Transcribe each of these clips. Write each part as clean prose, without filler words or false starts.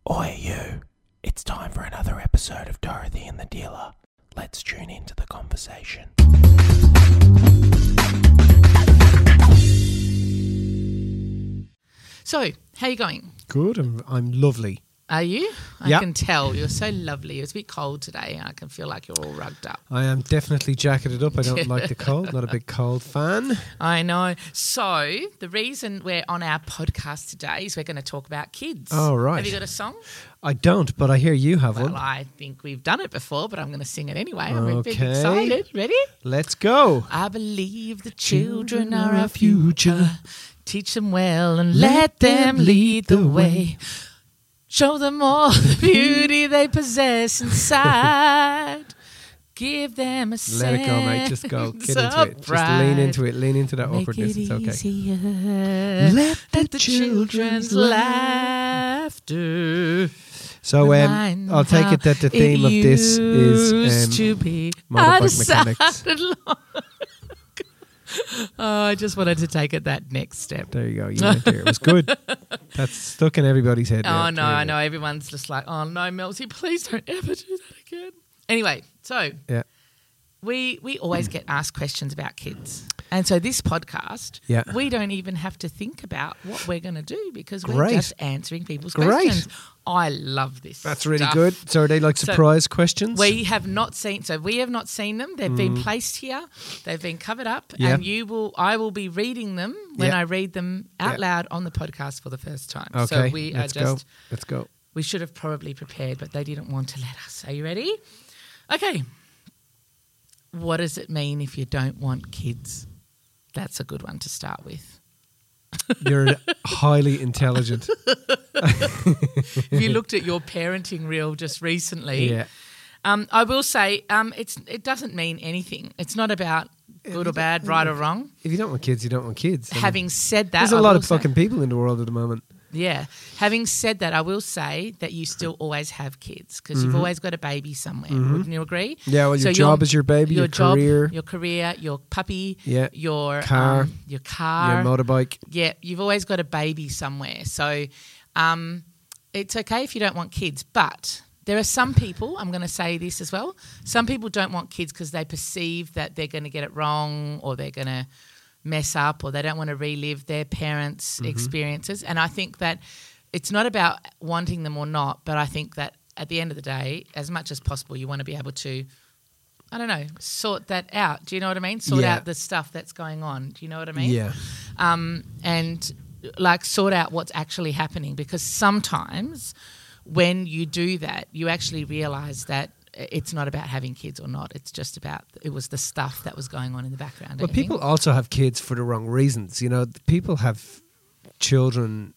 Oi, you. It's time for another episode of Dorothy and the Dealer. Let's tune into the conversation. So, how you going? Good, I'm lovely. Are you? I Yeah. can tell. You're so lovely. It's a bit cold today. I can feel like you're all rugged up. I am definitely jacketed up. I don't like the cold. Not a big cold fan. I know. So, the reason we're on our podcast today is we're going to talk about kids. Oh, right. Have you got a song? I don't, but I hear you have Well, one. I think we've done it before, but I'm going to sing it anyway. I'm a bit Okay. excited. Ready? Let's go. I believe the children are our future. Teach them well and let them lead the way. Show them all the beauty they possess inside. Give them a sense Let it go, mate. Just go. Get into of it. Just pride. lean into it. Lean into that Make awkwardness. it It's okay. easier. Let the children's laughter. So remind I'll take how it that the theme of this used is to be. motorbike mechanics. Oh, I just wanted to take it that next step. There you go. You went there. It was good. That's stuck in everybody's head. Oh, now, no, I clearly. know. Everyone's just like, oh, no, Melty, please don't ever do that again. Anyway, so Yeah. we always get asked questions about kids. And so this podcast, Yeah. we don't even have to think about what we're going to do because we're Great. just answering people's Great. questions. I love this. That's really stuff. good. So are they like So surprise questions? We have not seen them. They've been placed here. They've been covered up, Yeah. and I will be reading them when Yeah. I read them out Yeah. loud on the podcast for the first time. Okay. So we Let's are just. go. Let's go. We should have probably prepared, but they didn't want to let us. Are you ready? Okay. What does it mean if you don't want kids? That's a good one to start with. You're highly intelligent. If you looked at your parenting reel just recently, Yeah. I will say it doesn't mean anything. It's not about good or bad, right or wrong. If you don't want kids, you don't want kids. I mean, Having said that, there's a I lot will of say- fucking people in the world at the moment. Yeah. Having said that, I will say that you still always have kids because you've always got a baby somewhere. Wouldn't you agree? Yeah, well, your job is your baby, your job, career. your career, your puppy, Yeah. your Car. your car, Your motorbike. Yeah, you've always got a baby somewhere. So it's okay if you don't want kids, but there are some people, I'm going to say this as well, some people don't want kids because they perceive that they're going to get it wrong or they're going to mess up or they don't want to relive their parents' experiences. And I think that it's not about wanting them or not, but I think that at the end of the day, as much as possible, you want to be able to, I don't know, sort that out. Do you know what I mean? Sort Yeah. out the stuff that's going on. Do you know what I mean? Yeah. And like sort out what's actually happening, because sometimes when you do that, you actually realise that it's not about having kids or not. It's just about it was the stuff that was going on in the background. But don't you people think? also have kids for the wrong reasons. You know, people have children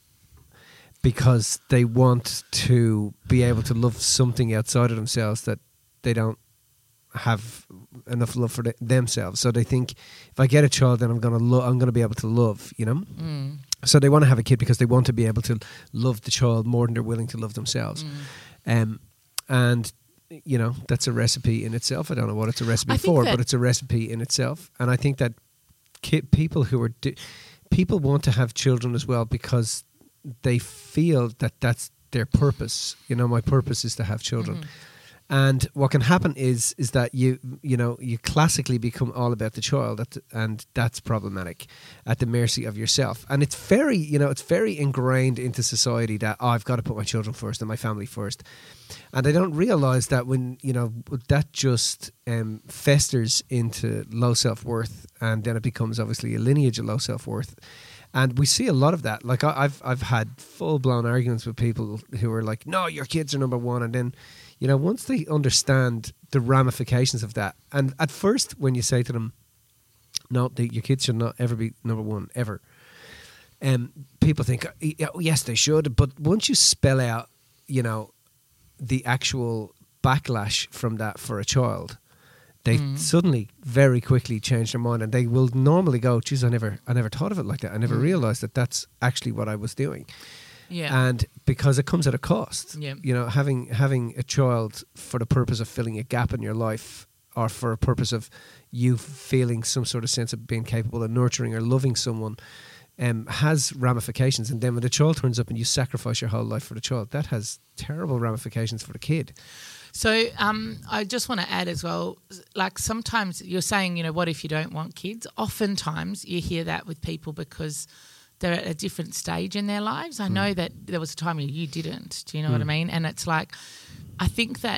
because they want to be able to love something outside of themselves that they don't have enough love for themselves. So they think, if I get a child, then I'm gonna be able to love. You know. So they want to have a kid because they want to be able to love the child more than they're willing to love themselves. And you know, that's a recipe in itself. I don't know what it's a recipe I think for, that- but it's a recipe in itself. And I think that people who are people want to have children as well because they feel that that's their purpose. You know, my purpose is to have children. And what can happen is that you classically become all about the child, and that's problematic, at the mercy of yourself. And it's very ingrained into society that I've got to put my children first and my family first. And they don't realise that when, that just festers into low self-worth, and then it becomes obviously a lineage of low self-worth. And we see a lot of that. Like I've had full-blown arguments with people who are like, no, your kids are number one. And then, once they understand the ramifications of that, and at first when you say to them, no, your kids should not ever be number one, ever. People think, oh, yes, they should. But once you spell out, the actual backlash from that for a child, they suddenly very quickly change their mind, and they will normally go, geez, I never thought of it like that. I never realised that that's actually what I was doing. Yeah. And because it comes at a cost. Yeah. Having a child for the purpose of filling a gap in your life, or for a purpose of you feeling some sort of sense of being capable of nurturing or loving someone, has ramifications. And then when the child turns up and you sacrifice your whole life for the child, that has terrible ramifications for the kid. So I just want to add as well, like sometimes you're saying, what if you don't want kids? Oftentimes you hear that with people because they're at a different stage in their lives. I know that there was a time when you didn't. Do you know what I mean? And it's like, I think that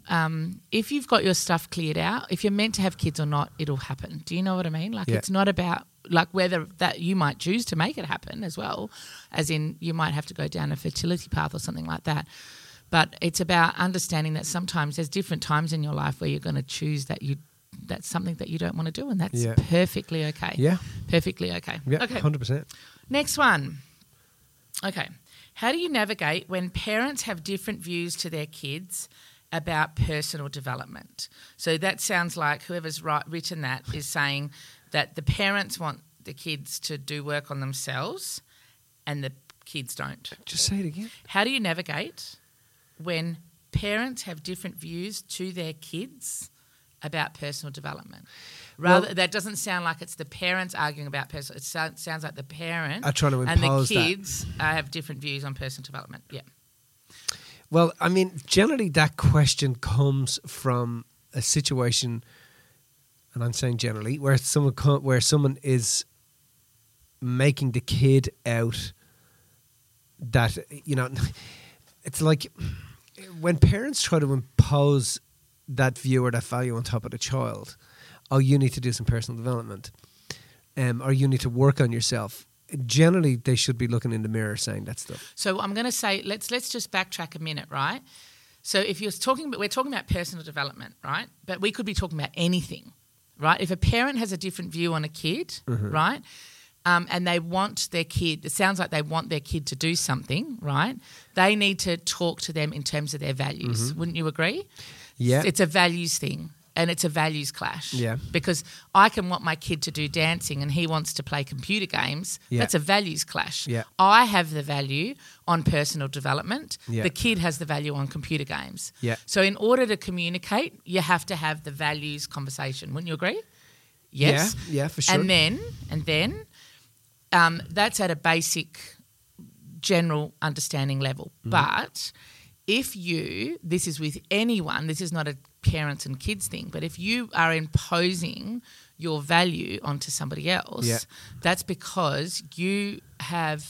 if you've got your stuff cleared out, if you're meant to have kids or not, it'll happen. Do you know what I mean? Like it's not about like whether that you might choose to make it happen as well, as in you might have to go down a fertility path or something like that. But it's about understanding that sometimes there's different times in your life where you're going to choose that's something that you don't want to do, and that's perfectly okay. Yeah. Perfectly okay. Yeah, okay. 100%. Next one. Okay. How do you navigate when parents have different views to their kids about personal development? So that sounds like whoever's written that is saying that the parents want the kids to do work on themselves and the kids don't. Just say it again. How do you navigate when parents have different views to their kids about personal development? That doesn't sound like it's the parents arguing about personal. It sounds like the parent are trying to and the impose kids have different views on personal development. Yeah. Well, I mean, generally that question comes from a situation, and I'm saying generally, where someone is making the kid out that, it's like when parents try to impose that view or that value on top of the child, oh, you need to do some personal development, or you need to work on yourself. Generally, they should be looking in the mirror saying that stuff. So I'm going to say, let's just backtrack a minute, right? So if we're talking about personal development, right? But we could be talking about anything, right? If a parent has a different view on a kid, right? And they want their kid, it sounds like they want their kid to do something, right? They need to talk to them in terms of their values. Wouldn't you agree? Yeah. It's a values thing. And it's a values clash. Yeah. Because I can want my kid to do dancing and he wants to play computer games. Yeah. That's a values clash. Yeah. I have the value on personal development. Yeah. The kid has the value on computer games. Yeah. So in order to communicate, you have to have the values conversation. Wouldn't you agree? Yes. Yeah, for sure. And then that's at a basic general understanding level. But if this is with anyone, this is not a parents and kids thing, but if you are imposing your value onto somebody else, that's because you have,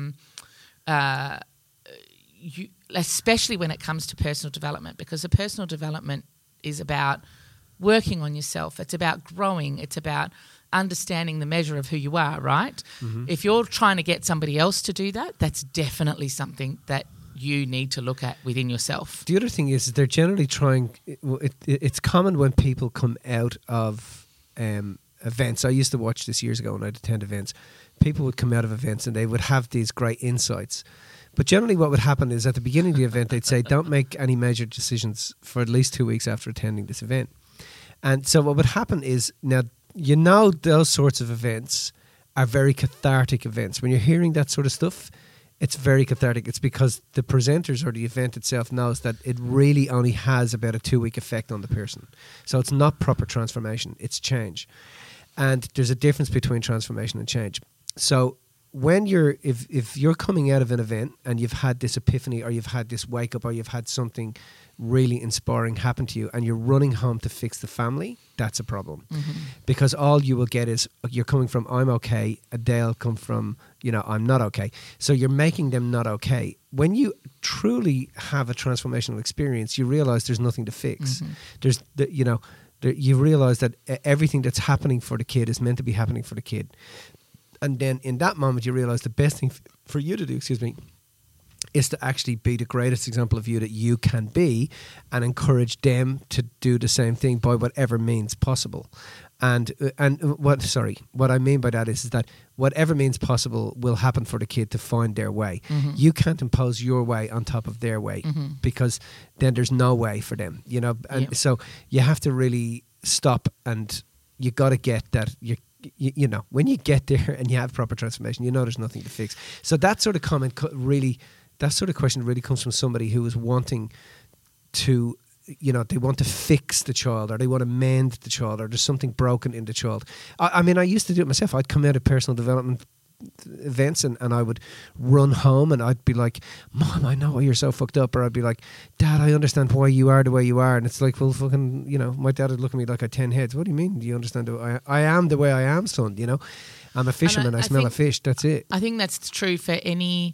especially when it comes to personal development, because the personal development is about working on yourself. It's about growing. It's about understanding the measure of who you are, right? If you're trying to get somebody else to do that, that's definitely something that you need to look at within yourself. The other thing is they're generally trying. It's common when people come out of events. I used to watch this years ago when I'd attend events. People would come out of events and they would have these great insights. But generally what would happen is at the beginning of the event they'd say, don't make any major decisions for at least 2 weeks after attending this event. And so what would happen is, now those sorts of events are very cathartic events. When you're hearing that sort of stuff, it's very cathartic. It's because the presenters or the event itself knows that it really only has about a 2-week effect on the person. So it's not proper transformation, it's change. And there's a difference between transformation and change. So when if you're coming out of an event and you've had this epiphany or you've had this wake up or you've had something really inspiring happen to you and you're running home to fix the family, that's a problem. Because all you will get is you're coming from I'm okay, they'll come from I'm not okay. So you're making them not okay. When you truly have a transformational experience, you realize there's nothing to fix. You realize that everything that's happening for the kid is meant to be happening for the kid. And then in that moment, you realize the best thing for you to do, is to actually be the greatest example of you that you can be and encourage them to do the same thing by whatever means possible. And what I mean by that is that whatever means possible will happen for the kid to find their way. You can't impose your way on top of their way because then there's no way for them, so you have to really stop, and you got to get that when you get there and you have proper transformation, there's nothing to fix. So that sort of question really comes from somebody who is wanting to, they want to fix the child or they want to mend the child or there's something broken in the child. I mean, I used to do it myself. I'd come out of personal development, events, and I would run home and I'd be like, Mom, I know why you're so fucked up. Or I'd be like, Dad, I understand why you are the way you are. And it's like, well, fucking, you know, my dad would look at me like I had 10 heads. What do you mean? Do you understand? I am the way I am, son, you know. I'm a fisherman. I smell a fish. That's it. I think that's true for any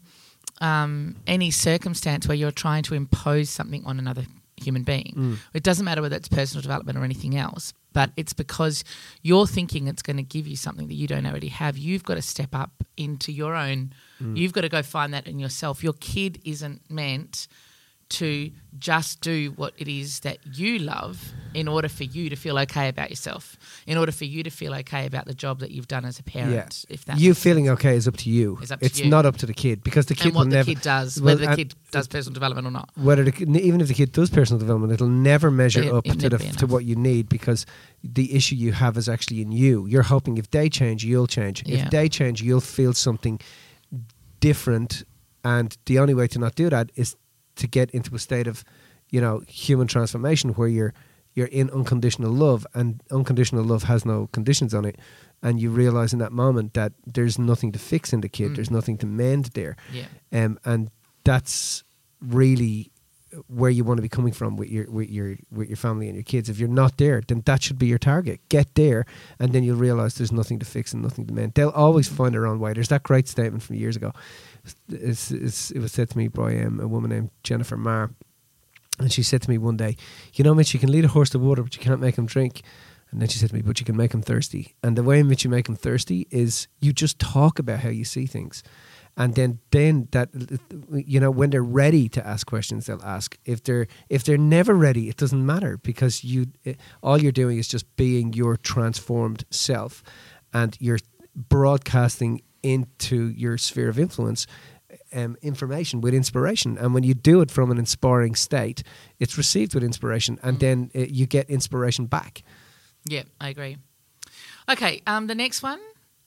circumstance where you're trying to impose something on another human being. It doesn't matter whether it's personal development or anything else, but it's because you're thinking it's going to give you something that you don't already have. You've got to step up into your own. You've got to go find that in yourself. Your kid isn't meant to just do what it is that you love in order for you to feel okay about yourself, in order for you to feel okay about the job that you've done as a parent. If that you feeling okay is up to you. It's you. Not up to the kid, because the kid and what will the never kid does, whether the kid does personal development or not. Even if the kid does personal development, it'll never measure up to what you need, because the issue you have is actually in you. You're hoping if they change, you'll change. Yeah. If they change, you'll feel something different, and the only way to not do that is to get into a state of, you know, human transformation where you're in unconditional love, and unconditional love has no conditions on it, and you realize in that moment that there's nothing to fix in the kid, there's nothing to mend there. And that's really where you want to be coming from with your family and your kids. If you're not there, then that should be your target. Get there, and then you'll realize there's nothing to fix and nothing to mend. They'll always find their own way. There's that great statement from years ago. It was said to me by a woman named Jennifer Marr, and she said to me one day, you know, Mitch, you can lead a horse to water, but you can't make him drink. And then she said to me, but you can make him thirsty. And the way in which you make him thirsty is you just talk about how you see things. And then that, you know, when they're ready to ask questions, they'll ask. If they're never ready, it doesn't matter, because all you're doing is just being your transformed self, and you're broadcasting into your sphere of influence information with inspiration. And when you do it from an inspiring state, it's received with inspiration, and then you get inspiration back. Yeah, I agree. Okay, the next one.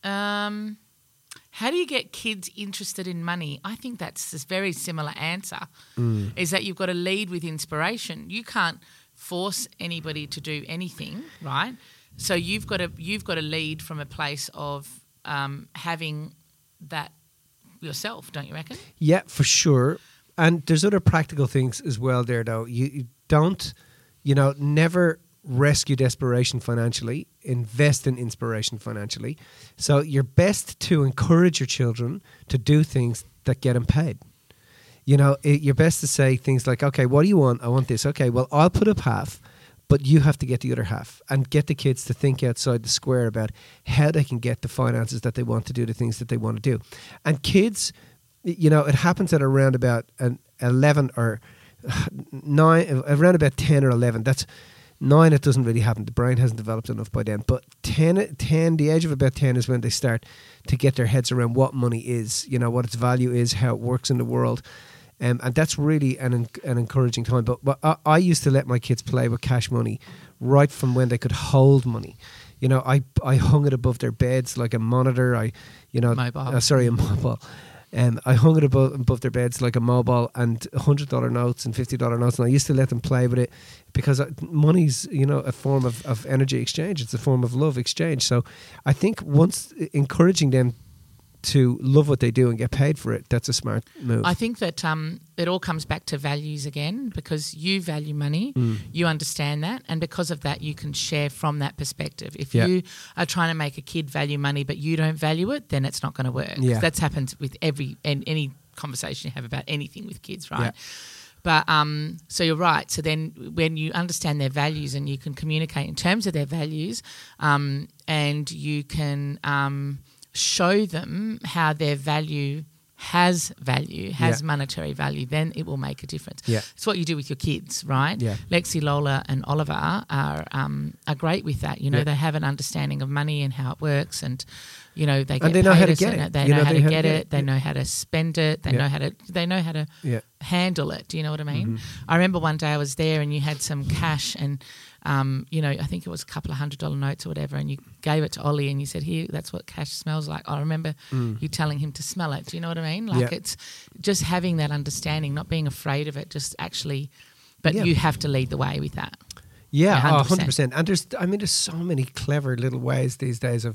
How do you get kids interested in money? I think that's a very similar answer, is that you've got to lead with inspiration. You can't force anybody to do anything, right? So you've got to lead from a place of having that yourself, don't you reckon? Yeah, for sure. And there's other practical things as well there, though. You don't, never rescue desperation financially, invest in inspiration financially. So you're best to encourage your children to do things that get them paid. You're best to say things like, okay, what do you want? I want this. Okay, well, I'll put up half, but you have to get the other half, and get the kids to think outside the square about how they can get the finances that they want to do, the things that they want to do. And kids, it happens at around about 11 or 9, around about 10 or 11. That's 9, it doesn't really happen. The brain hasn't developed enough by then. But 10, the age of about 10 is when they start to get their heads around what money is, what its value is, how it works in the world. And that's really an encouraging time. But I used to let my kids play with cash money right from when they could hold money. I hung it above their beds like a monitor. A mobile. I hung it above their beds like a mobile, and $100 notes and $50 notes. And I used to let them play with it because money's, a form of energy exchange. It's a form of love exchange. So I think once encouraging them to love what they do and get paid for it, that's a smart move. I think that it all comes back to values again, because you value money, you understand that, and because of that you can share from that perspective. If you are trying to make a kid value money but you don't value it, then it's not going to work. Yeah. That's happened with any conversation you have about anything with kids, right? Yeah. But so you're right. So then when you understand their values and you can communicate in terms of their values, and you can show them how their value has monetary value, then it will make a difference. Yeah. It's what you do with your kids, right? Yeah. Lexi, Lola and Oliver are great with that. They have an understanding of money and how it works, and they get they know how to get it. They know how to get it. They know how to spend it. They know how to handle it. Do you know what I mean? Mm-hmm. I remember one day I was there and you had some cash, and I think it was a couple of $100 notes or whatever, and you gave it to Ollie and you said, here, that's what cash smells like. I remember you telling him to smell it. Do you know what I mean? It's just having that understanding, not being afraid of it, just actually, but you have to lead the way with that. Yeah, 100%. And there's so many clever little ways these days of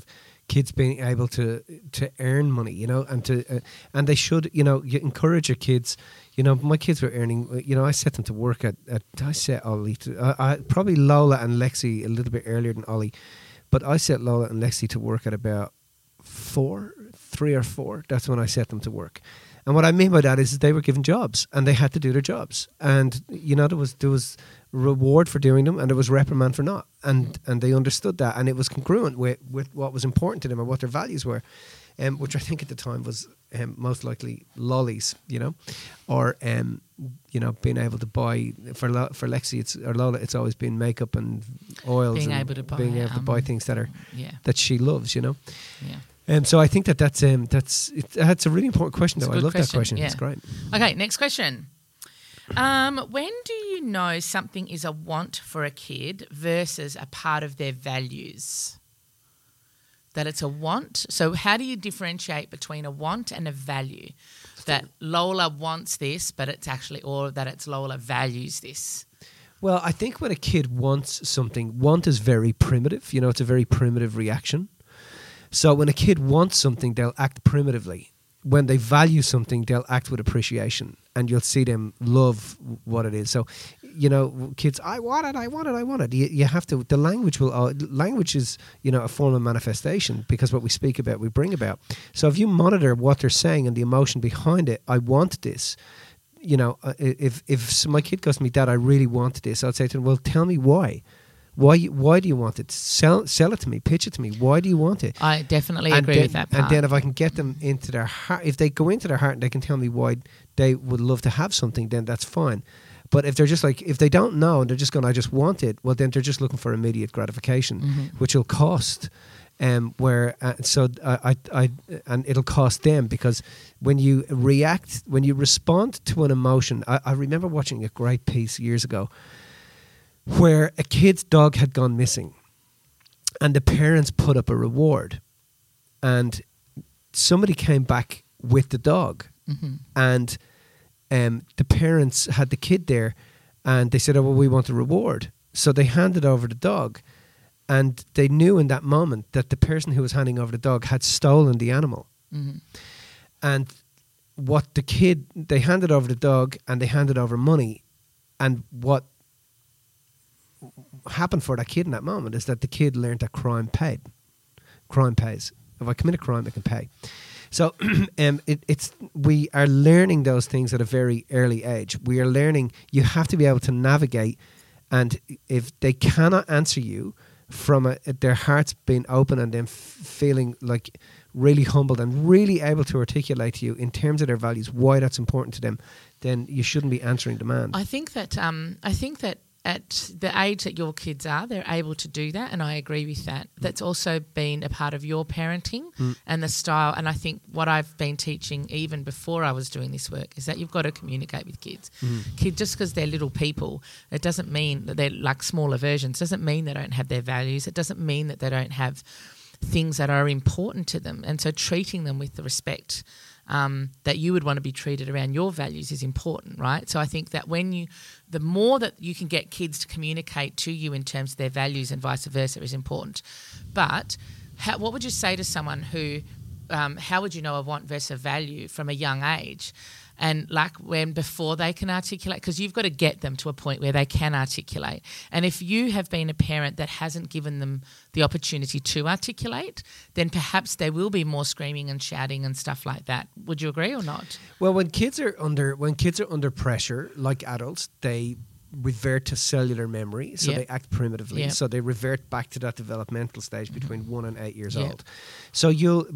kids being able to earn money, you know, and they should, you know, you encourage your kids. You know, my kids were earning. You know, I set them to work I set Ollie to probably Lola and Lexi a little bit earlier than Ollie, but I set Lola and Lexi to work at about 3 or 4. That's when I set them to work. And what I mean by that is they were given jobs and they had to do their jobs. And, you know, there was reward for doing them and there was reprimand for not. And they understood that. And it was congruent with what was important to them and what their values were, which I think at the time was most likely lollies, you know, or, you know, being able to buy, for Lexi or Lola, it's always been makeup and oils. Being and able to buy, buy things that are yeah. that she loves, you know. Yeah. So I think that's a really important question, though. I love that question. Yeah. It's great. Okay, next question. When do you know something is a want for a kid versus a part of their values? That it's a want. So how do you differentiate between a want and a value? That Lola wants this, but it's actually, or that it's Lola values this. Well, I think when a kid wants something, want is very primitive. You know, it's a very primitive reaction. So when a kid wants something, they'll act primitively. When they value something, they'll act with appreciation, and you'll see them love what it is. So, you know, kids, I want it. You have to. The language language is, you know, a form of manifestation, because what we speak about, we bring about. So if you monitor what they're saying and the emotion behind it, I want this. You know, if my kid goes to me, Dad, I really want this, I'd say to them, well, tell me why. Why do you want it? Sell it to me. Pitch it to me. Why do you want it? I definitely agree with that part. And then if I can get them into their heart, if they go into their heart and they can tell me why they would love to have something, then that's fine. But if they're just like, if they don't know and they're just going, I just want it, well, then they're just looking for immediate gratification, which will cost. And it'll cost them, because when you respond to an emotion, I remember watching a great piece years ago where a kid's dog had gone missing and the parents put up a reward, and somebody came back with the dog, and the parents had the kid there, and they said, oh, well, we want a reward. So they handed over the dog, and they knew in that moment that the person who was handing over the dog had stolen the animal. And they handed over the dog and they handed over money, and what happened for that kid in that moment is that the kid learned that crime paid. Crime pays. If I commit a crime, I can pay. So we are learning those things at a very early age. We are learning you have to be able to navigate, and if they cannot answer you from their hearts being open and them feeling like really humbled and really able to articulate to you in terms of their values why that's important to them, then you shouldn't be answering demand. I think that at the age that your kids are, they're able to do that, and I agree with that. That's also been a part of your parenting and the style. And I think what I've been teaching even before I was doing this work is that you've got to communicate with kids. Kids, just because they're little people, it doesn't mean that they're like smaller versions. It doesn't mean they don't have their values. It doesn't mean that they don't have things that are important to them. And so treating them with the respect that you would want to be treated around your values is important, right? So I think that the more that you can get kids to communicate to you in terms of their values and vice versa is important. But what would you say to someone who, how would you know a want versus a value from a young age? And like before they can articulate, because you've got to get them to a point where they can articulate. And if you have been a parent that hasn't given them the opportunity to articulate, then perhaps there will be more screaming and shouting and stuff like that. Would you agree or not? Well, when kids are under pressure, like adults, they revert to cellular memory, so they act primitively. So they revert back to that developmental stage between 1 and 8 years old. So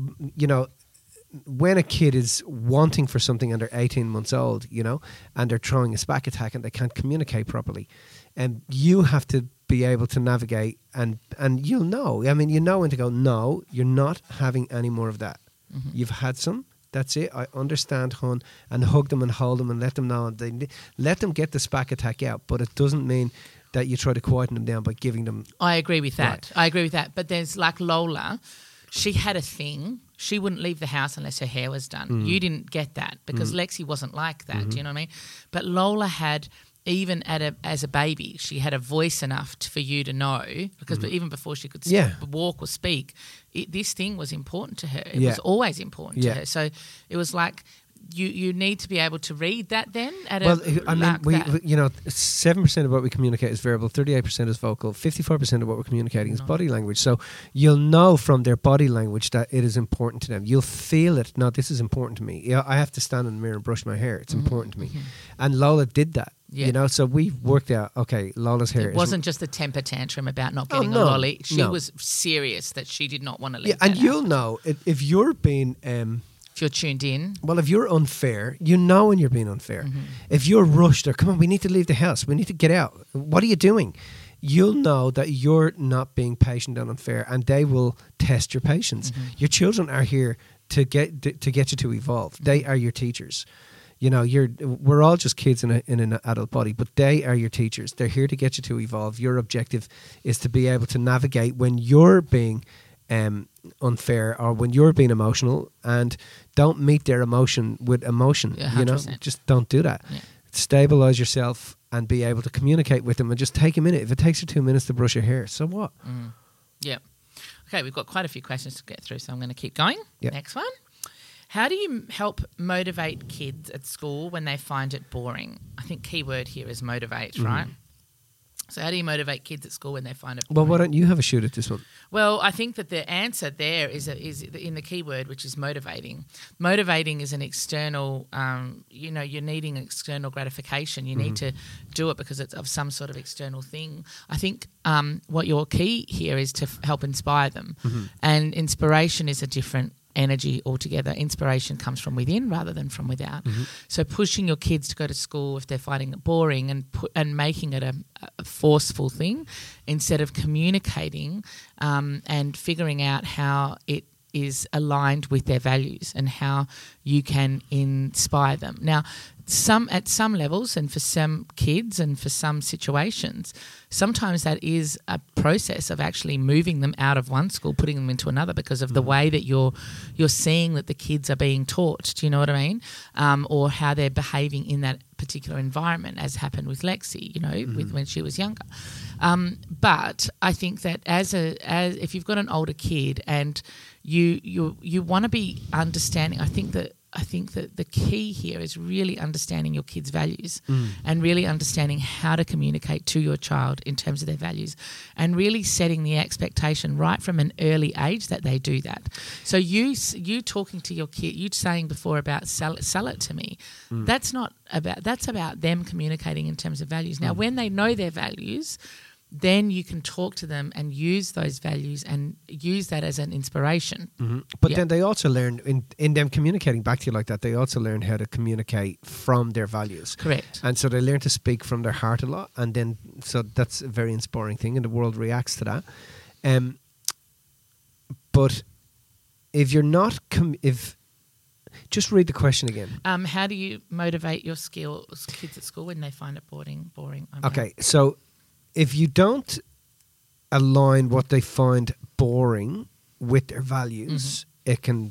when a kid is wanting for something and they're 18 months old, you know, and they're throwing a SPAC attack and they can't communicate properly, and you have to be able to navigate and you'll know. I mean, you know when to go, no, you're not having any more of that. You've had some. That's it. I understand, hon, and hug them and hold them and let them know. And let them get the SPAC attack out, but it doesn't mean that you try to quieten them down by giving them. I agree with that. Right. I agree with that. But there's like Lola. She had a thing. She wouldn't leave the house unless her hair was done. You didn't get that because Lexi wasn't like that. Do you know what I mean? But Lola had even as a baby, she had a voice enough for you to know, because even before she could walk or speak, this thing was important to her. It was always important to her. So it was like you need to be able to read that then. I mean, we 7% of what we communicate is verbal, 38% is vocal, 54% of what we're communicating is body language. So you'll know from their body language that it is important to them. You'll feel it. No, this is important to me. Yeah, I have to stand in the mirror and brush my hair. It's important to me. And Lola did that. Yeah. You know, so we worked out, okay, Lola's hair. It wasn't just a temper tantrum about not getting a lolly. She was serious that she did not want to leave. Yeah, and you'll know if you're being if you're tuned in. Well, if you're unfair, you know when you're being unfair. If you're rushed or, come on, we need to leave the house, we need to get out, what are you doing? You'll know that you're not being patient and unfair, and they will test your patience. Your children are here to get you to evolve. They are your teachers. You know, we're all just kids in an adult body, but they are your teachers. They're here to get you to evolve. Your objective is to be able to navigate when you're being unfair or when you're being emotional, and don't meet their emotion with emotion. Yeah, you know, just don't do that. Yeah. Stabilize yourself and be able to communicate with them, and just take a minute. If it takes you 2 minutes to brush your hair, so what? Yeah. Okay, we've got quite a few questions to get through, so I'm going to keep going. Yep. Next one. How do you help motivate kids at school when they find it boring? I think key word here is motivate, right? So how do you motivate kids at school when they find it boring? Well, why don't you have a shoot at this one? Well, I think that the answer there is in the key word, which is motivating. Motivating is an external, you're needing external gratification. You need to do it because it's of some sort of external thing. I think what your key here is to help inspire them. And inspiration is a different energy altogether. Inspiration comes from within rather than from without. So pushing your kids to go to school if they're finding it boring and making it a forceful thing instead of communicating and figuring out how it is aligned with their values and how you can inspire them. Now, at some levels and for some kids and for some situations, sometimes that is a process of actually moving them out of one school, putting them into another because of the way that you're seeing that the kids are being taught. Do you know what I mean? Or how they're behaving in that particular environment, as happened with Lexi, with when she was younger. But I think that as if you've got an older kid and you want to be understanding, I think that the key here is really understanding your kids' values and really understanding how to communicate to your child in terms of their values and really setting the expectation right from an early age that they do that. So you talking to your kid, you saying before about sell it to me, that's about them communicating in terms of values. Now, when they know their values, then you can talk to them and use those values and use that as an inspiration. But then they also learn, in them communicating back to you like that, they also learn how to communicate from their values. Correct. And so they learn to speak from their heart a lot. And then, so that's a very inspiring thing, and the world reacts to that. But if you're not, just read the question again. How do you motivate your kids at school when they find it boring? Okay, so if you don't align what they find boring with their values, it can,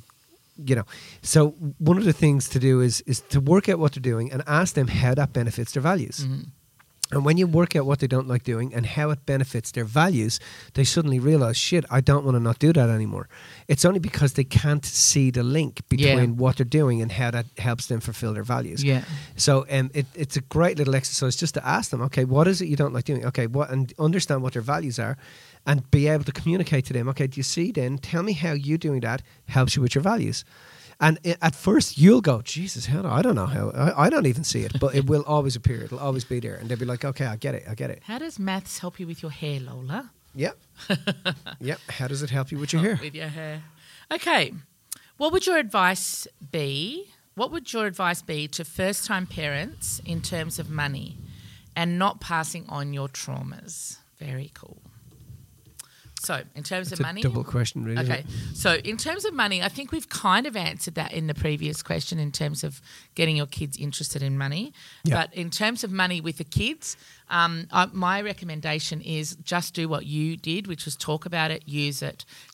So one of the things to do is to work out what they're doing and ask them how that benefits their values. And when you work out what they don't like doing and how it benefits their values, they suddenly realize, shit, I don't want to not do that anymore. It's only because they can't see the link between what they're doing and how that helps them fulfill their values. Yeah. So it's a great little exercise just to ask them, okay, what is it you don't like doing? Okay, and understand what their values are and be able to communicate to them. Okay, do you see then? Tell me how you doing that helps you with your values. And at first you'll go, Jesus, I don't know how. I don't even see it, but it will always appear. It'll always be there. And they'll be like, okay, I get it. How does maths help you with your hair, Lola? Yep. Yep. How does it help you with your hair? With your hair. Okay. What would your advice be? What would your advice be to first-time parents in terms of money and not passing on your traumas? Very cool. So, in terms of money... It's a double question, really. Okay. So, in terms of money, I think we've kind of answered that in the previous question in terms of getting your kids interested in money. Yeah. But in terms of money with the kids, my recommendation is just do what you did, which was talk about it, use it,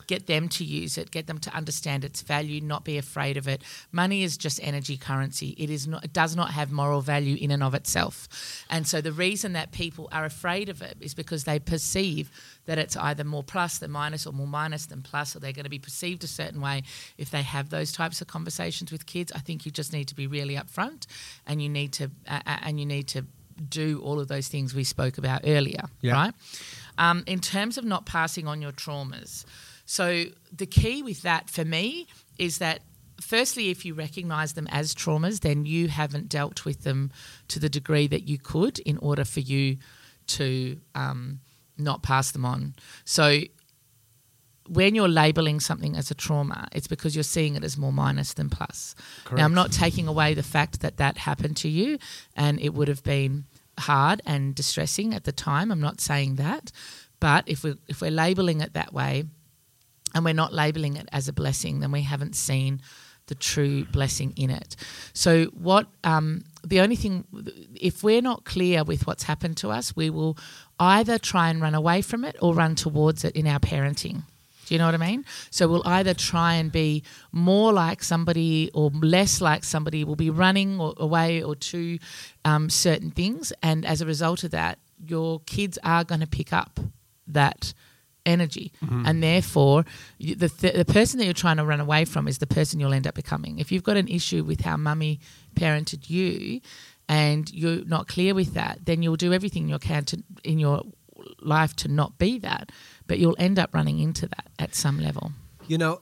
get them to use it, get them to understand its value, not be afraid of it. Money is just energy currency. It does not have moral value in and of itself. And so the reason that people are afraid of it is because they perceive that it's either more plus than minus or more minus than plus, or they're going to be perceived a certain way if they have those types of conversations with kids. I think you just need to be really upfront, and you need to do all of those things we spoke about earlier, right? In terms of not passing on your traumas, so the key with that for me is that firstly, if you recognise them as traumas, then you haven't dealt with them to the degree that you could in order for you to not pass them on. So when you're labelling something as a trauma, it's because you're seeing it as more minus than plus. Correct. Now, I'm not taking away the fact that that happened to you and it would have been hard and distressing at the time. I'm not saying that. But if we're labelling it that way and we're not labelling it as a blessing, then we haven't seen the true blessing in it. So the only thing, if we're not clear with what's happened to us, we will either try and run away from it or run towards it in our parenting. Do you know what I mean? So we'll either try and be more like somebody or less like somebody. We'll be running away or to certain things, and as a result of that, your kids are going to pick up that energy, and therefore the person that you're trying to run away from is the person you'll end up becoming. If you've got an issue with how mummy parented you and you're not clear with that, then you'll do everything you can in your life to not be that, but you'll end up running into that at some level. You know,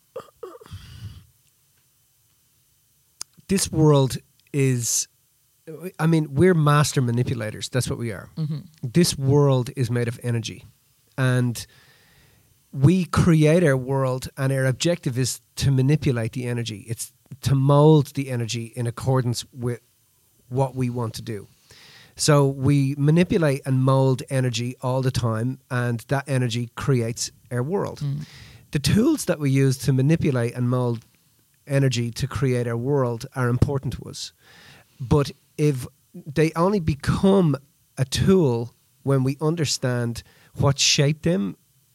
this world is, I mean, we're master manipulators. That's what we are. This world is made of energy. And we create our world, and our objective is to manipulate the energy. It's to mold the energy in accordance with what we want to do. So we manipulate and mold energy all the time, and that energy creates our world. The tools that we use to manipulate and mold energy to create our world are important to us. But if they only become a tool when we understand what shaped them,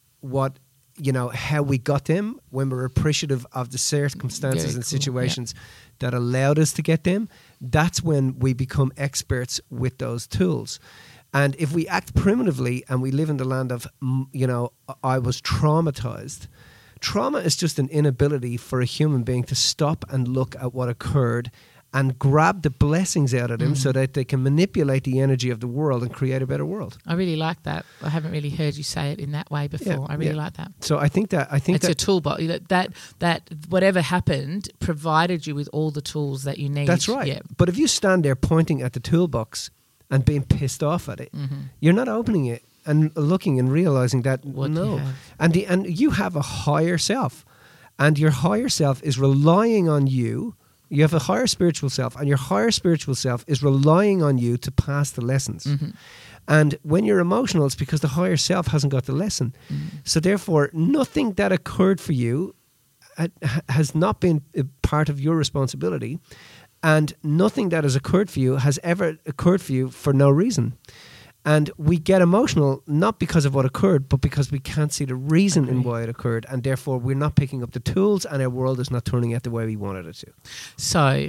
how we got them, when we're appreciative of the circumstances and situations that allowed us to get them, that's when we become experts with those tools. And if we act primitively and we live in the land of, I was traumatized, trauma is just an inability for a human being to stop and look at what occurred and grab the blessings out of them so that they can manipulate the energy of the world and create a better world. I really like that. I haven't really heard you say it in that way before. I really like that. So I think it's a toolbox. That whatever happened provided you with all the tools that you need. That's right. Yeah. But if you stand there pointing at the toolbox and being pissed off at it, you're not opening it and looking and realizing that and you have a higher self, and your higher self is relying on you. You have a higher spiritual self, and your higher spiritual self is relying on you to pass the lessons. And when you're emotional, it's because the higher self hasn't got the lesson. So therefore, nothing that occurred for you has not been a part of your responsibility, and nothing that has occurred for you has ever occurred for you for no reason. And we get emotional not because of what occurred, but because we can't see the reason in why it occurred, and therefore we're not picking up the tools, and our world is not turning out the way we wanted it to. So,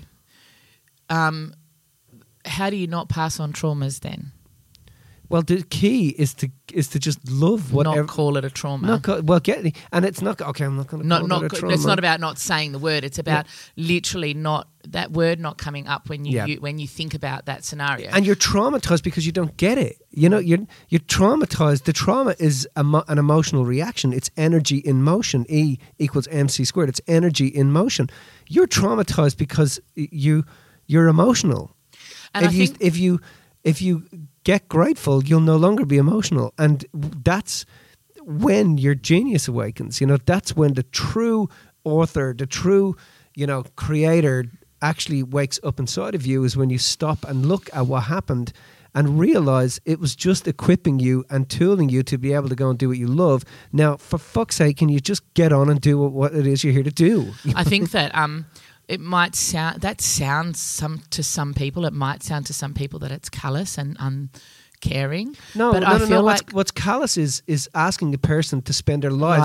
how do you not pass on traumas then? Well, the key is to just love whatever. Not call it a trauma. And it's not okay. I'm not going to call it a trauma. It's not about not saying the word. It's about literally not that word not coming up when you think about that scenario. And you're traumatized because you don't get it. You're traumatized. The trauma is an emotional reaction. It's energy in motion. E equals MC squared. It's energy in motion. You're traumatized because you're emotional. And if you get grateful, you'll no longer be emotional. And that's when your genius awakens. That's when the true author, the true, creator actually wakes up inside of you, is when you stop and look at what happened and realize it was just equipping you and tooling you to be able to go and do what you love. Now, for fuck's sake, can you just get on and do what it is you're here to do? I think that it might sound to some people. It might sound to some people that it's callous and uncaring. No. What's callous is asking the person to spend their lives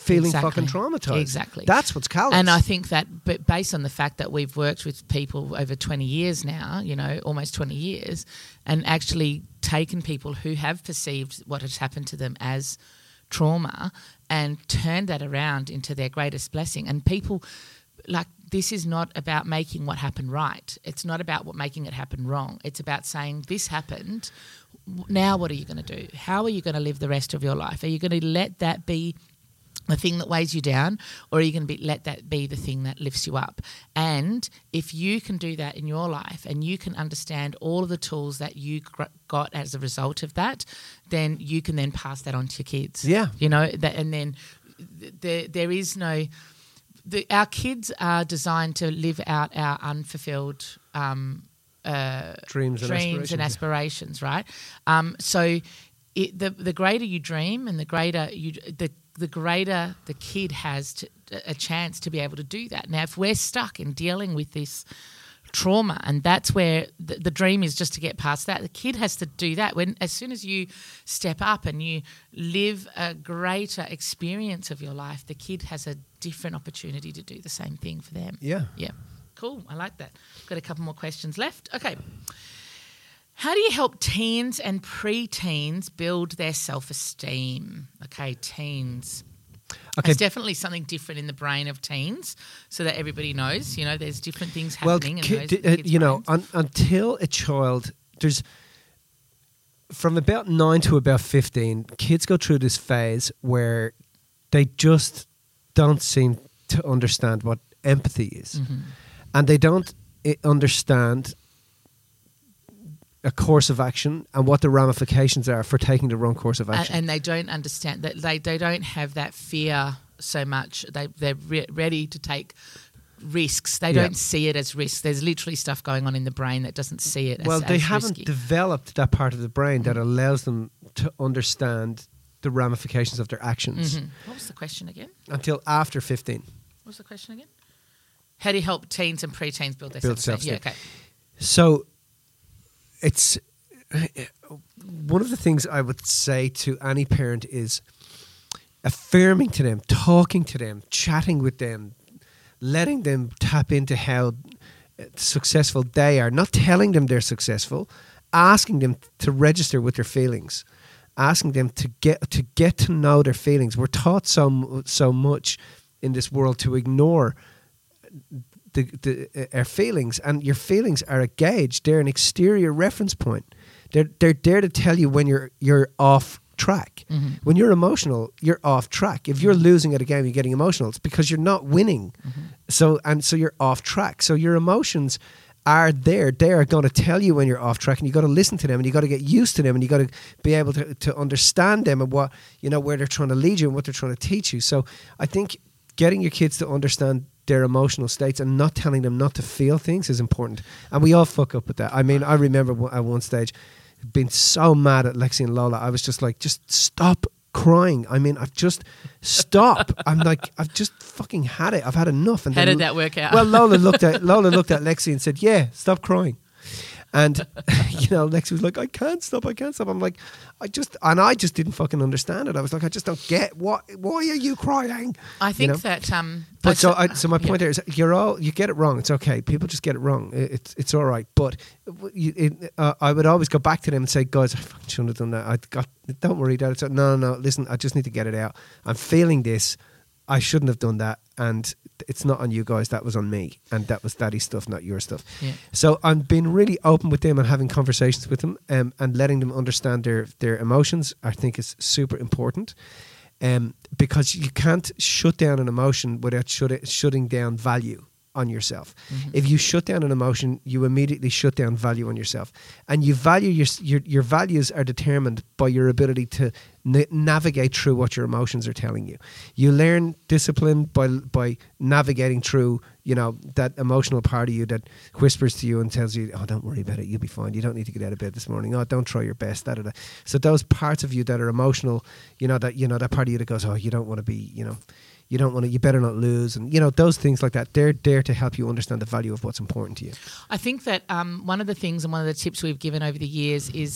feeling Exactly. fucking traumatized. Exactly. That's what's callous. And I think that, but based on the fact that we've worked with people over 20 years now, almost 20 years, and actually taken people who have perceived what has happened to them as trauma and turned that around into their greatest blessing. And people, this is not about making what happened right. It's not about making it happen wrong. It's about saying, this happened. Now what are you going to do? How are you going to live the rest of your life? Are you going to let that be the thing that weighs you down, or are you going to let that be the thing that lifts you up? And if you can do that in your life and you can understand all of the tools that you got as a result of that, then you can then pass that on to your kids. Yeah. And then there is no... our kids are designed to live out our unfulfilled dreams and aspirations, right? So the greater you dream and the greater the greater the kid has a chance to be able to do that. Now, if we're stuck in dealing with this trauma, and that's where the dream is just to get past that, the kid has to do that. As soon as you step up and you live a greater experience of your life, the kid has a different opportunity to do the same thing for them. Yeah. Cool. I like that. Got a couple more questions left. Okay. How do you help teens and pre-teens build their self-esteem? Okay, teens. Okay. There's definitely something different in the brain of teens, so that everybody knows, there's different things happening in those kids' brains. Until a child, there's from about 9 to about 15, kids go through this phase where they just don't seem to understand what empathy is. Mm-hmm. And they don't understand a course of action and what the ramifications are for taking the wrong course of action. And they don't understand that they don't have that fear so much. They're ready to take risks. They don't see it as risks. There's literally stuff going on in the brain that doesn't see it as risky. Well, they haven't developed that part of the brain that allows them to understand the ramifications of their actions. Mm-hmm. What was the question again? Until after 15. What was the question again? How do you help teens and pre-teens build their self-esteem? Yeah, okay. So it's one of the things I would say to any parent is affirming to them, talking to them, chatting with them, letting them tap into how successful they are, not telling them they're successful, asking them to register with their feelings, asking them to get to know their feelings. We're taught so much in this world to ignore our feelings, and your feelings are a gauge. They're an exterior reference point. They're there to tell you when you're off track. Mm-hmm. When you're emotional, you're off track. If you're losing at a game, you're getting emotional. It's because you're not winning. Mm-hmm. So you're off track. So your emotions are there. They are going to tell you when you're off track, and you got to listen to them, and you got to get used to them, and you got to be able to understand them and what where they're trying to lead you and what they're trying to teach you. So I think getting your kids to understand their emotional states and not telling them not to feel things is important. And we all fuck up with that. I mean, I remember at one stage being so mad at Lexi and Lola. I was just like, just stop crying. I mean, I've just stop. I'm like, I've just fucking had it. I've had enough. And how did that work out? Well, Lola looked at Lexi and said, "Yeah, stop crying." And Lexi was like, I can't stop. I'm like, I just didn't fucking understand it. I was like, I just don't get why are you crying? I think that But so my point there is you get it wrong. It's okay. People just get it wrong. It's all right. But I would always go back to them and say, guys, I fucking shouldn't have done that. Don't worry, Dad. It's no. Listen, I just need to get it out. I'm feeling this. I shouldn't have done that, and it's not on you guys. That was on me, and that was Daddy's stuff, not your stuff. Yeah. So I'm being really open with them and having conversations with them, and letting them understand their emotions. I think is super important, because you can't shut down an emotion without shutting down value on yourself. Mm-hmm. If you shut down an emotion, you immediately shut down value on yourself, and you value your values are determined by your ability to navigate through what your emotions are telling you. You learn discipline by navigating through that emotional part of you that whispers to you and tells you, oh, don't worry about it, you'll be fine, you don't need to get out of bed this morning, oh, don't try your best, da, da, da. So those parts of you that are emotional, that part of you that goes, oh, you don't want to be, you don't want to, you better not lose, and those things like that, they're there to help you understand the value of what's important to you. I think that one of the things and one of the tips we've given over the years is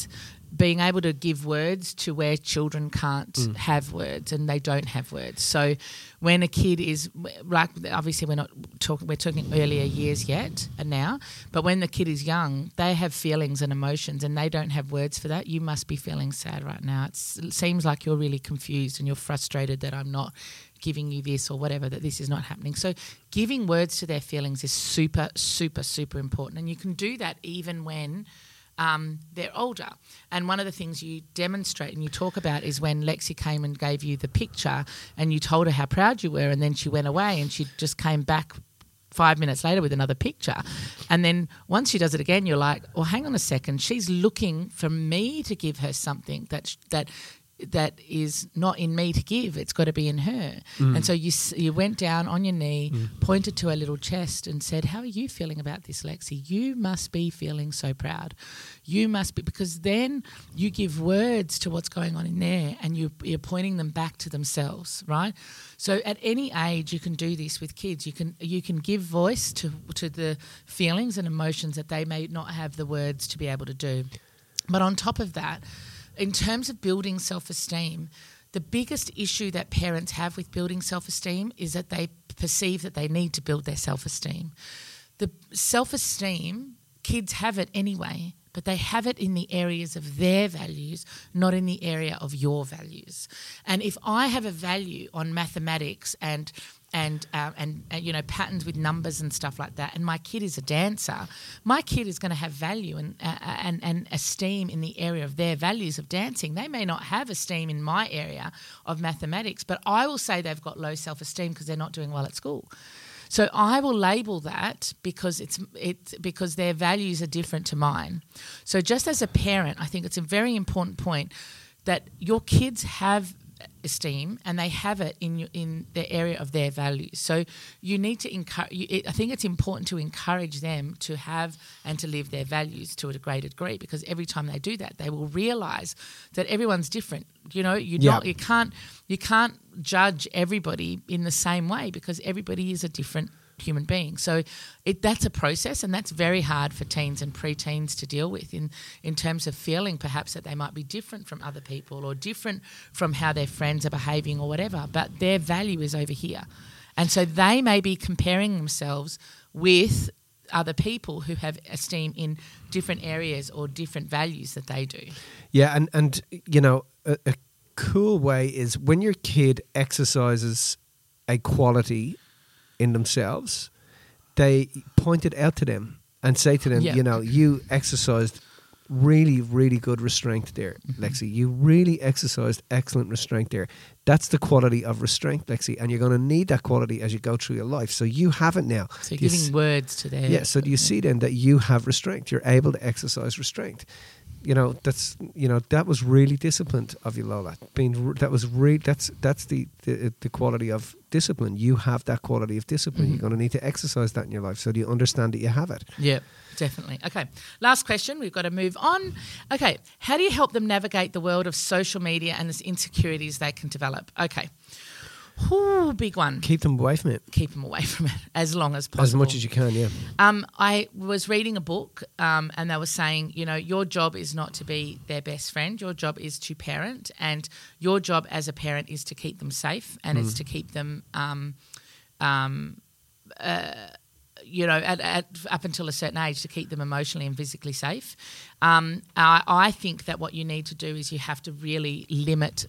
being able to give words to where children can't have words and they don't have words. So when a kid is like, obviously we're talking earlier years yet and now, but when the kid is young, they have feelings and emotions and they don't have words for that. You must be feeling sad right now. It seems like you're really confused and you're frustrated that I'm not giving you this or whatever, that this is not happening. So giving words to their feelings is super, super, super important. And you can do that even when they're older. And one of the things you demonstrate and you talk about is when Lexi came and gave you the picture and you told her how proud you were, and then she went away and she just came back 5 minutes later with another picture. And then once she does it again, you're like, well, hang on a second. She's looking for me to give her something that is not in me to give. It's got to be in her. And so you went down on your knee, pointed to her little chest and said, how are you feeling about this, Lexi? You must be feeling so proud. You must be, because then you give words to what's going on in there and you're pointing them back to themselves, right? So at any age you can do this with kids. You can give voice to the feelings and emotions that they may not have the words to be able to do. But on top of that, in terms of building self-esteem, the biggest issue that parents have with building self-esteem is that they perceive that they need to build their self-esteem. The self-esteem, kids have it anyway, but they have it in the areas of their values, not in the area of your values. And if I have a value on mathematics and you know, patterns with numbers and stuff like that, and my kid is a dancer, my kid is going to have value and esteem in the area of their values of dancing. They may not have esteem in my area of mathematics, but I will say they've got low self-esteem because they're not doing well at school. So I will label that because it's because their values are different to mine. So just as a parent, I think it's a very important point that your kids have esteem and they have it in the area of their values. So you need to encourage. I think it's important to encourage them to have and to live their values to a greater degree, because every time they do that, they will realise that everyone's different. You know, you can't judge everybody in the same way because everybody is a different human being. So that's a process, and that's very hard for teens and pre-teens to deal with in terms of feeling perhaps that they might be different from other people or different from how their friends are behaving or whatever, but their value is over here. And so they may be comparing themselves with other people who have esteem in different areas or different values that they do. Yeah, and you know, a cool way is when your kid exercises a quality in themselves, they point it out to them and say to them, you know, you exercised really, really good restraint there, Lexi. You really exercised excellent restraint there. That's the quality of restraint, Lexi, and you're going to need that quality as you go through your life. So you have it now. So you're giving words to their... Yeah, so do you see then that you have restraint? You're able to exercise restraint. You know, that was really disciplined of you, Lola. That's the quality of discipline. You have that quality of discipline. You're going to need to exercise that in your life. So do you understand that you have it? Yeah, definitely. Okay, last question. We've got to move on. Okay, how do you help them navigate the world of social media and the insecurities they can develop? Okay. Ooh, big one. Keep them away from it. Keep them away from it as long as possible. As much as you can, yeah. I was reading a book and they were saying, you know, your job is not to be their best friend. Your job is to parent, and your job as a parent is to keep them safe, and it's to keep them, you know, up until a certain age, to keep them emotionally and physically safe. I think that what you need to do is you have to really limit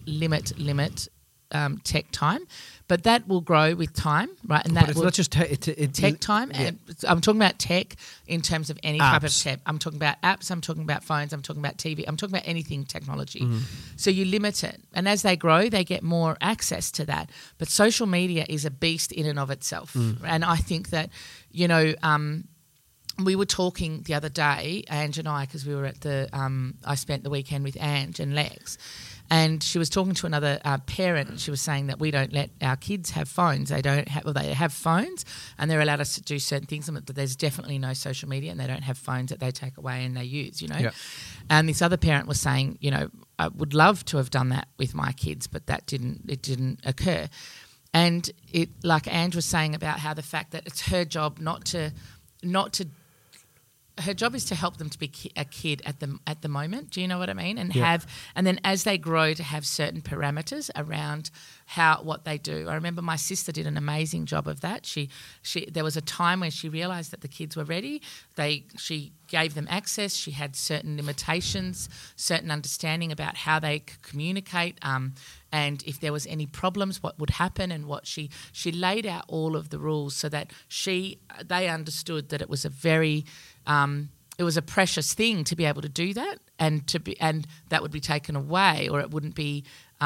tech time, but that will grow with time, right? And but it's not just tech time. Yeah. I'm talking about tech in terms of any apps. type of tech. I'm talking about apps. I'm talking about phones. I'm talking about TV. I'm talking about anything technology. So you limit it, and as they grow, they get more access to that. But social media is a beast in and of itself, and I think that, you know. We were talking the other day, Ange and I, because we were at I spent the weekend with Ange and Lex, and she was talking to another parent, and she was saying that we don't let our kids have phones. They have phones, and they're allowed us to do certain things, but there's definitely no social media, and they don't have phones that they take away and they use, you know. Yeah. And this other parent was saying, you know, I would love to have done that with my kids, but it didn't occur. And it, like Ange was saying about how the fact that it's her job not to her job is to help them to be a kid at the moment. Do you know what I mean? And Yeah. and then as they grow, to have certain parameters around what they do. I remember my sister did an amazing job of that. She there was a time where she realised that the kids were ready. She gave them access. She had certain limitations, certain understanding about how they could communicate, and if there was any problems, what would happen, and what she laid out all of the rules so that they understood that it was a very it was a precious thing to be able to do that, and that would be taken away, or it wouldn't be.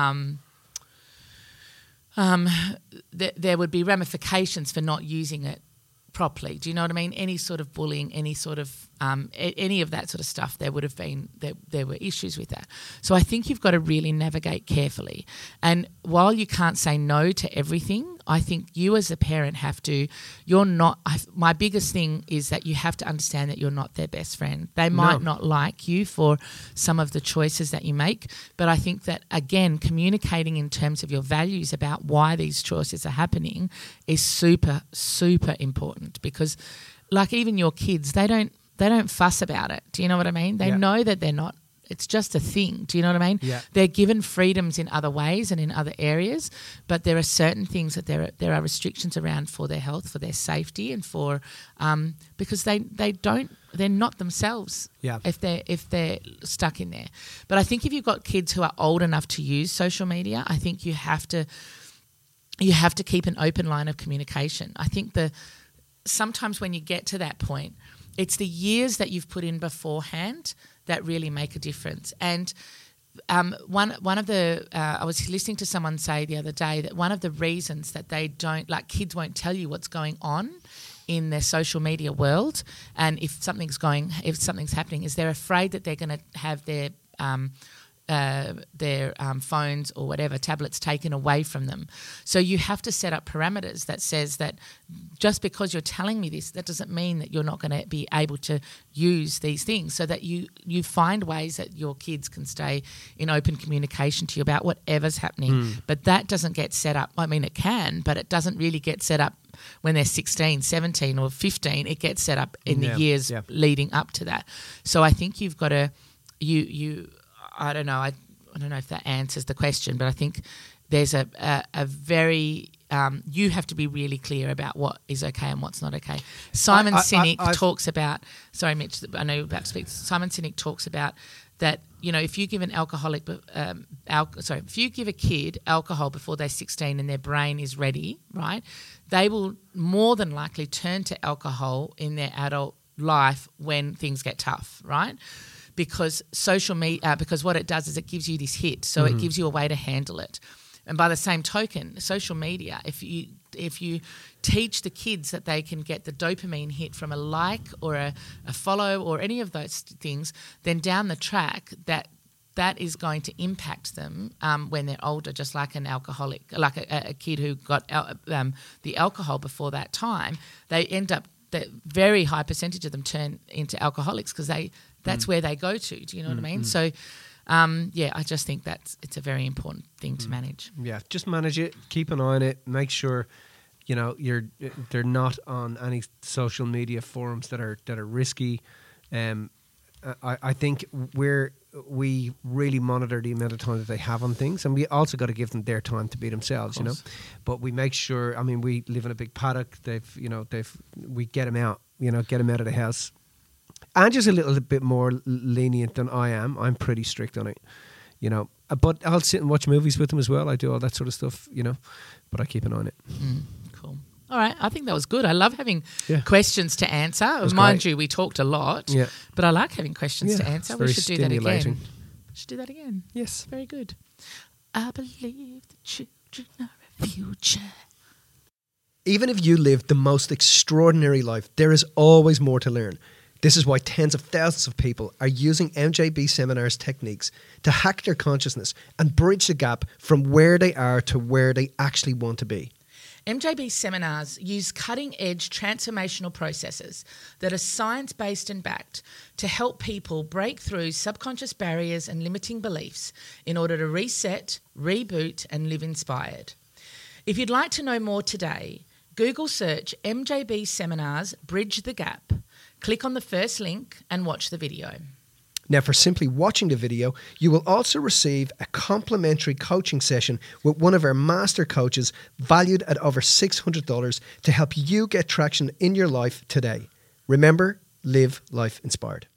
There would be ramifications for not using it properly. Do you know what I mean? Any sort of bullying, any sort of any of that sort of stuff, there would have been there were issues with that. So I think you've got to really navigate carefully. And while you can't say no to everything, I think you as a parent have to. My biggest thing is that you have to understand that you're not their best friend. They might not like you for some of the choices that you make, but I think that, again, communicating in terms of your values about why these choices are happening is super, super important, because, like, even your kids, they don't fuss about it. Do you know what I mean? They know that they're not. It's just a thing. Do you know what I mean? Yeah. They're given freedoms in other ways and in other areas, but there are certain things that there are restrictions around for their health, for their safety, and for because they're not themselves. Yeah. If they're stuck in there. But I think if you've got kids who are old enough to use social media, I think you have to keep an open line of communication. I think sometimes when you get to that point, it's the years that you've put in beforehand that really make a difference. And one of the I was listening to someone say the other day that one of the reasons that they don't, like, kids won't tell you what's going on in their social media world, and if something's happening, is they're afraid that they're going to have their phones or whatever, tablets, taken away from them. So you have to set up parameters that says that just because you're telling me this, that doesn't mean that you're not going to be able to use these things, so that you find ways that your kids can stay in open communication to you about whatever's happening. But that doesn't get set up. I mean, it can, but it doesn't really get set up when they're 16, 17 or 15. It gets set up in the years leading up to that. So I think you've got to I don't know. I don't know if that answers the question, but I think there's a very you have to be really clear about what is okay and what's not okay. Simon Sinek talks about. Sorry, Mitch. I know you're about to speak. Simon Sinek talks about that. You know, if you give if you give a kid alcohol before they're 16 and their brain is ready, right, they will more than likely turn to alcohol in their adult life when things get tough, right? Because social media, because what it does is it gives you this hit, so it gives you a way to handle it. And by the same token, social media, if you teach the kids that they can get the dopamine hit from a like or a follow or any of those things, then down the track that is going to impact them when they're older, just like an alcoholic, like a kid who got the alcohol before that time. They end up, that very high percentage of them turn into alcoholics because that's where they go to. Do you know what I mean? So, I just think it's a very important thing to manage. Yeah, just manage it. Keep an eye on it. Make sure, they're not on any social media forums that are risky. I think we really monitor the amount of time that they have on things, and we also got to give them their time to be themselves, But we make sure. I mean, we live in a big paddock. We get them out, get them out of the house. Andrew's a little bit more lenient than I am. I'm pretty strict on it, But I'll sit and watch movies with him as well. I do all that sort of stuff, But I keep an eye on it. Cool. All right. I think that was good. I love having questions to answer. Mind you, we talked a lot, but I like having questions to answer. We should do that again. Should do that again. Yes. Very good. I believe the children are a future. Even if you live the most extraordinary life, there is always more to learn. This is why tens of thousands of people are using MJB Seminars techniques to hack their consciousness and bridge the gap from where they are to where they actually want to be. MJB Seminars use cutting-edge transformational processes that are science-based and backed to help people break through subconscious barriers and limiting beliefs in order to reset, reboot, and live inspired. If you'd like to know more today, Google search MJB Seminars Bridge the Gap. Click on the first link and watch the video. Now, for simply watching the video, you will also receive a complimentary coaching session with one of our master coaches valued at over $600 to help you get traction in your life today. Remember, live life inspired.